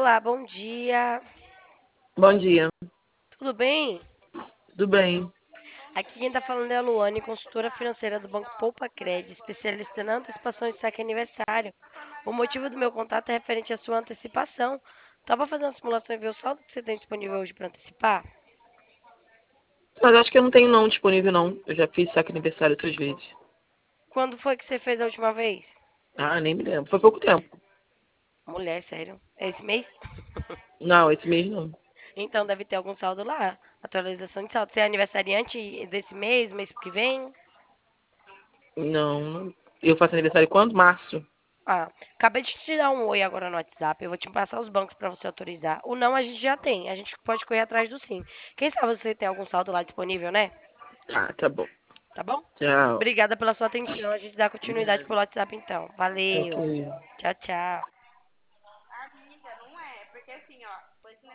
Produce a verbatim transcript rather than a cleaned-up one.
Olá, bom dia. Bom dia, Tudo bem? tudo bem? Aqui quem tá falando é a Luane, consultora financeira do Banco Poupa Cred, especialista na antecipação de saque aniversário. O motivo do meu contato é referente à sua antecipação. Tava fazendo uma simulação e ver o saldo que você tem disponível hoje para antecipar? Mas acho que eu não tenho não disponível não. Eu já fiz saque aniversário outras vezes. Quando foi que você fez a última vez? Ah, nem me lembro. Foi pouco tempo. Mulher, sério? É esse mês? Não, esse mês não. Então deve ter algum saldo lá. Atualização de saldo. Você é aniversariante desse mês, mês que vem? Não, não. Eu faço aniversário quando? Março. Ah, acabei de te dar um oi agora no WhatsApp. Eu vou te passar os bancos para você autorizar. O não a gente já tem. A gente pode correr atrás do sim. Quem sabe você tem algum saldo lá disponível, né? Ah, tá bom. Tá bom? Tchau. Obrigada pela sua atenção. A gente dá continuidade pelo WhatsApp então. Ok. Valeu. Tchau, tchau.